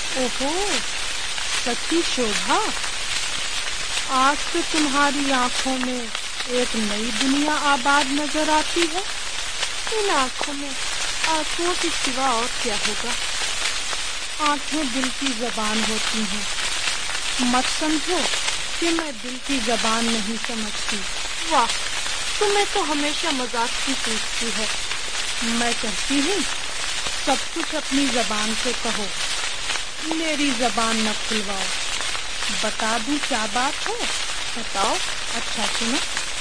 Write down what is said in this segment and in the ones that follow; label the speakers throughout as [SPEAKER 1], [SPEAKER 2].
[SPEAKER 1] ओहो, सच्ची शोभा, आज तो तुम्हारी आंखों में एक नई दुनिया आबाद नजर आती है।
[SPEAKER 2] इन आंखों में आंसुओं के सिवा और क्या होगा?
[SPEAKER 1] आंखें दिल की जबान होती हैं। मत समझो कि मैं दिल की जबान नहीं समझती।
[SPEAKER 2] वाह, तुम्हें तो हमेशा मजाक की सूझती है।
[SPEAKER 1] मैं कहती हूँ सब कुछ अपनी जबान से कहो, मेरी जबान न खुलवाओ। बता दूं क्या बात है?
[SPEAKER 2] बताओ।
[SPEAKER 1] अच्छा सुनो।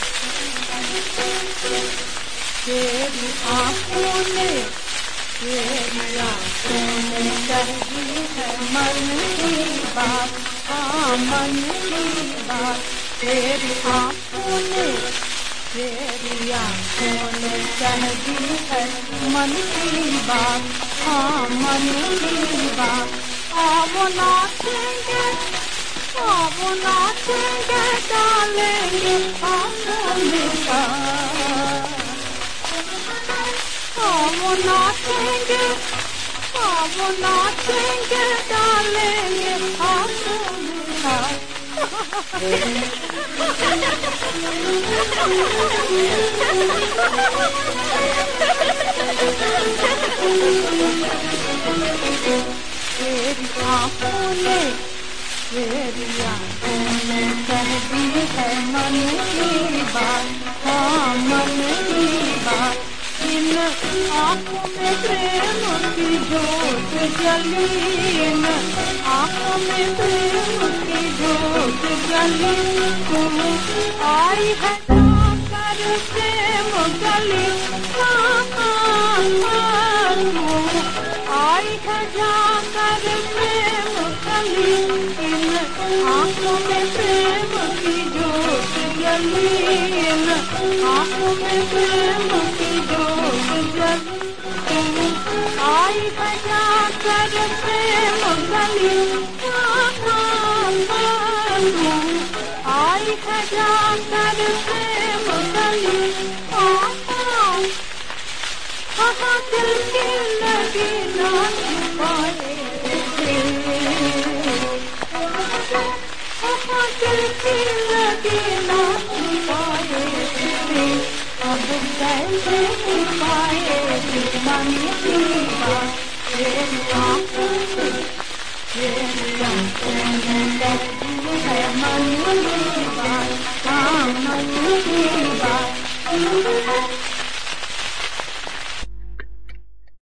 [SPEAKER 1] तेरी आँखों ने कह दी है मन की बात, हाँ मन की बात। तेरी आँखों ने कह दी है मन की बात, हाँ मन की बात। आओ नाचेंगे, आओ नाचेंगे, डालेंगे आँखों में हाथ। आओ नाचेंगे, आओ नाचेंगे, डालेंगे आँखों में हाथ। तेरी आँखों ने कह दी है मन की बात, हाँ मन की बात। इन आँखों में प्रेम की जोत जली, इन आँखों में प्रेम की जोत जली। तुम आई है जाकर प्रेम गली, आई है जाकर प्रेम गली। इन आँखों में प्रेम की जोत जली, इन आँखों में प्रेम की जोत जली। तुम आई है जाकर प्रेम गली, आई है जाकर प्रेम गली। हाँ दिल की लगी ना छुपाए, हाँ दिल की लगी ना छुपाए, अब कैसे छुपाए।